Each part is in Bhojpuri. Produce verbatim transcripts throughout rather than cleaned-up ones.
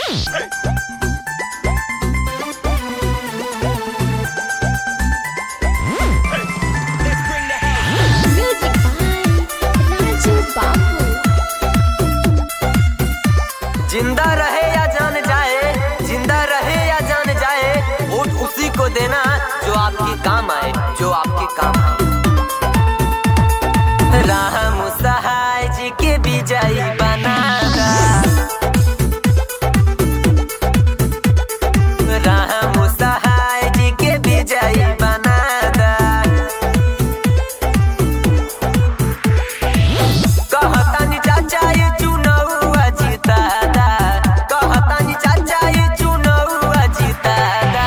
जिंदा रहे या जान जाए, जिंदा रहे या जान जाए, वोट उसी को देना जो आपके काम आए, जो आपके काम आए। राम सहाय जी के विजयी बनाना, राम सहाय जी के विजयी बनाना। कहतानी चाचा ये चुनाव जीतादा, कहतानी चाचा ये चुनाव जीतादा।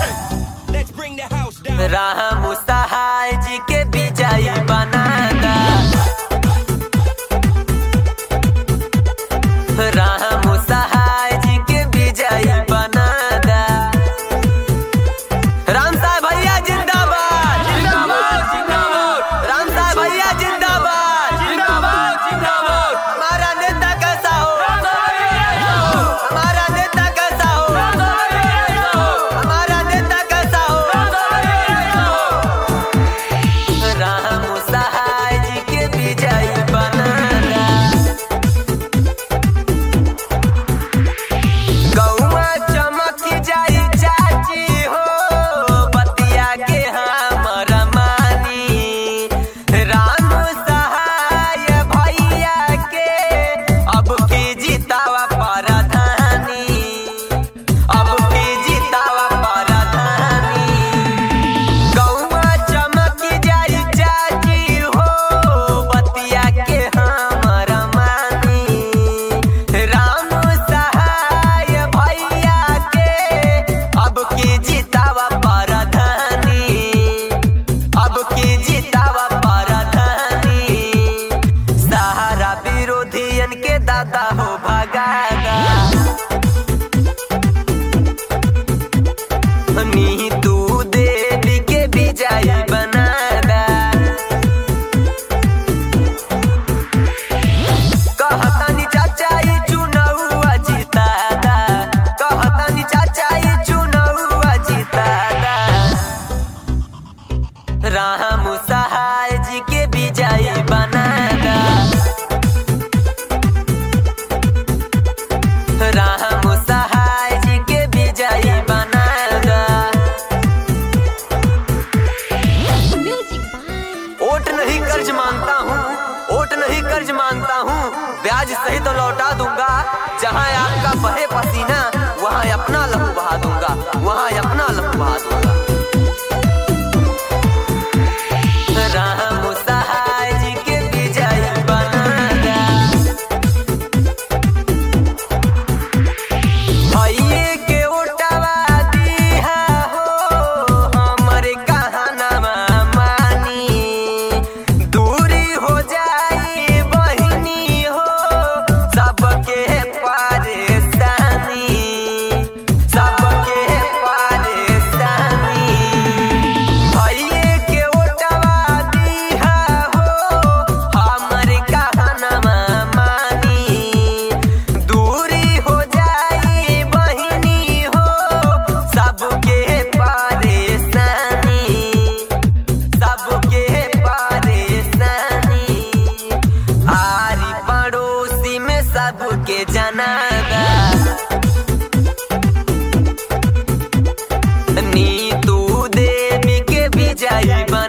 राम सहाय जी के विजयी बनाना, राम सहाय जी के विजयी बनाना। राम साहब भैया जिंदाबाद, जिंदाबाद, जिंदाबाद। राम साहब भैया जिंदाबाद, जिंदाबाद, जिंदाबाद। हमारा नेता कैसा हो, हमारा नेता कैसा हो, हमारा नेता कैसा हो। राम सहाय जी के विजयी बनाना। गौवा चमक जाई चाची हो, बतिया के हमर मानी। राम सहाय भैया के अब की जीतावा परधानी, अब की जीतावा परधानी। गौवा चमक जाई चाची हो, बतिया के हमर मानी। राम सहाय भैया के अब की जीतावा परधानी, अब की जीतावा परधानी। सहारा विरोधियन के दादा हो भगादा, नीतू देवी के विजयी बनादा। कहतानी चाचा ये चुनाव जीतादा, कहतानी चाचा ये चुनाव जीतादा। राम सहाय जी के विजयी बनादा, राम सहाय जी के विजयी बनादा। वोट नहीं कर्ज मांगता हूँ, वोट नहीं कर्ज मांगता हूँ, ब्याज सहित तो लौटा दूंगा। जहाँ आपका बहे पसीना वहाँ अपना लहू बहा दूंगा, वहाँ अपना लहू बहा दूंगा। राम सहाय जी के विजयी बनाना। भैये के ओटवा दिहा हो, हमरे कहनामा मानी। दूरी हो जाई बहिनी हो, सबके परेशानी, सबके परेशानी। भैये के ओटवा दिहा हो, हमरे कहनामा मानी। दूरी हो जाई बहिनी हो, सबके परेशानी, सबके परेशानी। आरी पड़ोसी में सबके जनादा, नीतू देवी के विजयी